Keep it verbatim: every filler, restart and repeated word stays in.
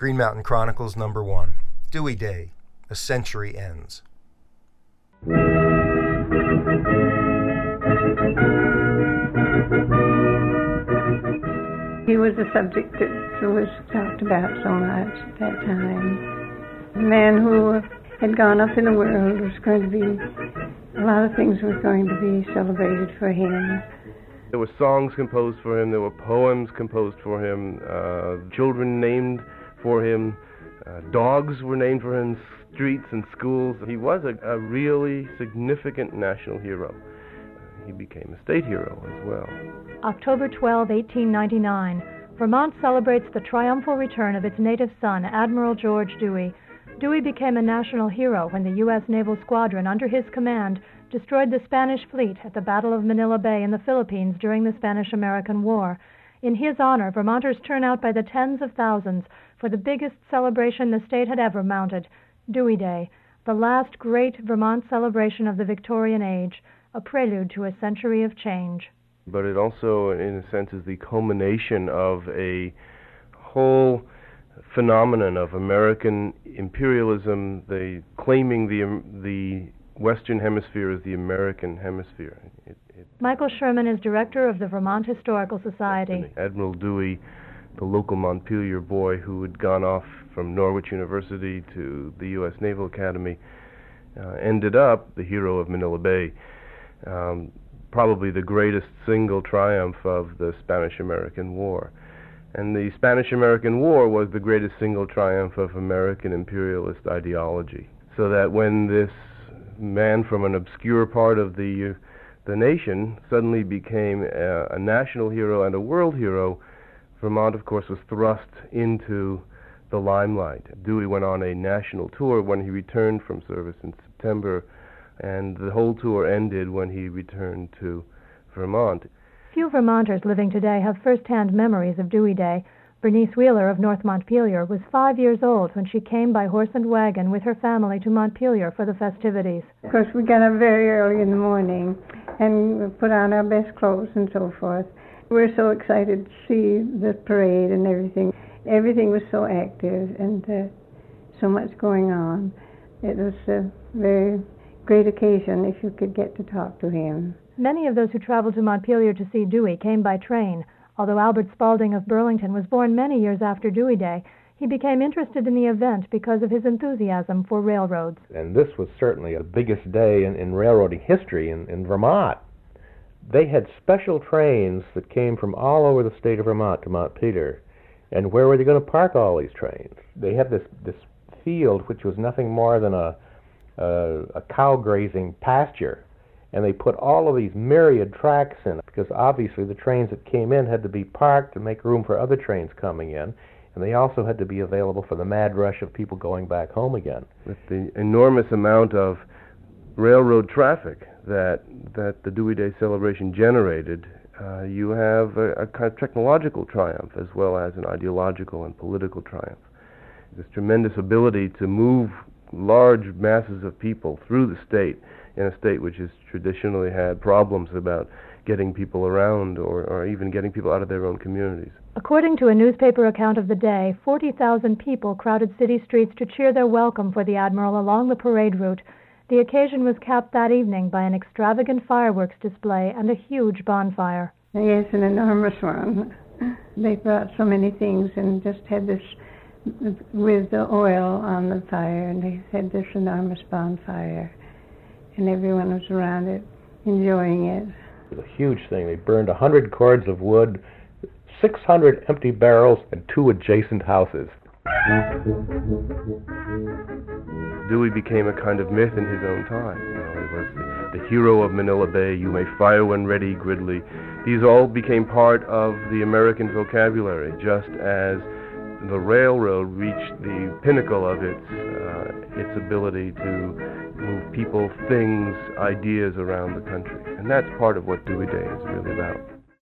Green Mountain Chronicles number one, Dewey Day, A Century Ends. He was a subject that was talked about so much at that time. A man who had gone up in the world was going to be, a lot of things were going to be celebrated for him. There were songs composed for him, there were poems composed for him, uh, children named for him, uh, dogs were named for him, streets and schools. He was a, a really significant national hero. He became a state hero as well. October twelfth, eighteen ninety-nine, Vermont celebrates the triumphal return of its native son, Admiral George Dewey. Dewey became a national hero when the U S Naval Squadron under his command destroyed the Spanish fleet at the Battle of Manila Bay in the Philippines during the Spanish-American War. In his honor, Vermonters turn out by the tens of thousands for the biggest celebration the state had ever mounted, Dewey Day, the last great Vermont celebration of the Victorian age, a prelude to a century of change. But it also, in a sense, is the culmination of a whole phenomenon of American imperialism, the claiming the the Western Hemisphere as the American Hemisphere. It, it, Michael Sherman is director of the Vermont Historical Society. Admiral Dewey, the local Montpelier boy who had gone off from Norwich University to the U S Naval Academy, uh, ended up the hero of Manila Bay. Um, probably the greatest single triumph of the Spanish-American War. And the Spanish-American War was the greatest single triumph of American imperialist ideology. So that when this man from an obscure part of the the nation suddenly became a, a national hero and a world hero, Vermont, of course, was thrust into the limelight. Dewey went on a national tour when he returned from service in September, and the whole tour ended when he returned to Vermont. Few Vermonters living today have first-hand memories of Dewey Day. Bernice Wheeler of North Montpelier was five years old when she came by horse and wagon with her family to Montpelier for the festivities. Of course, we got up very early in the morning and put on our best clothes and so forth. We were so excited to see the parade and everything. Everything was so active and uh, so much going on. It was a very great occasion if you could get to talk to him. Many of those who traveled to Montpelier to see Dewey came by train. Although Albert Spalding of Burlington was born many years after Dewey Day, he became interested in the event because of his enthusiasm for railroads. And this was certainly the biggest day in, in railroading history in, in Vermont. They had special trains that came from all over the state of Vermont to Montpelier. And where were they going to park all these trains? They had this, this field which was nothing more than a, a, a cow grazing pasture. And they put all of these myriad tracks in it because obviously the trains that came in had to be parked to make room for other trains coming in. And they also had to be available for the mad rush of people going back home again. With the enormous amount of railroad traffic that that the Dewey Day celebration generated, uh, you have a, a kind of technological triumph as well as an ideological and political triumph. This tremendous ability to move large masses of people through the state in a state which has traditionally had problems about getting people around or, or even getting people out of their own communities. According to a newspaper account of the day, forty thousand people crowded city streets to cheer their welcome for the Admiral along the parade route. The occasion was capped that evening by an extravagant fireworks display and a huge bonfire. Yes, an enormous one. They brought so many things and just had this with the oil on the fire, and they had this enormous bonfire. And everyone was around it, enjoying it. It was a huge thing. They burned one hundred cords of wood, six hundred empty barrels, and two adjacent houses. Dewey became a kind of myth in his own time. You know, he was the, the hero of Manila Bay. You may fire when ready, Gridley. These all became part of the American vocabulary, just as the railroad reached the pinnacle of its uh, its ability to move people, things, ideas around the country. And that's part of what Dewey Day is really about.